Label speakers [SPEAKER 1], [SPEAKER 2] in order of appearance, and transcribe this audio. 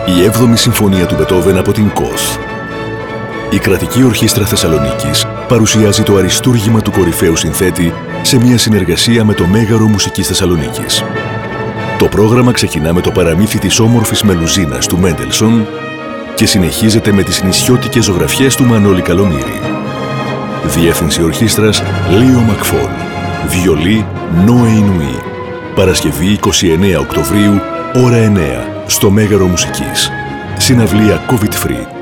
[SPEAKER 1] Η 7η Συμφωνία του Μπετόβεν από την ΚΟΘ. Η Κρατική Ορχήστρα Θεσσαλονίκης παρουσιάζει το αριστούργημα του κορυφαίου συνθέτη σε μια συνεργασία με το Μέγαρο Μουσικής Θεσσαλονίκης. Το πρόγραμμα ξεκινά με το παραμύθι της όμορφης Μελουζίνας του Μέντελσον και συνεχίζεται με τις νησιώτικες ζωγραφιές του Μανώλη Καλομήρη. Διεύθυνση ορχήστρας Λίο Μακφόλ. Βιολί Νόε Ινουή. Παρασκευή 29 Οκτωβρίου, ώρα 9, στο Μέγαρο Μουσικής. Συναυλία COVID-free.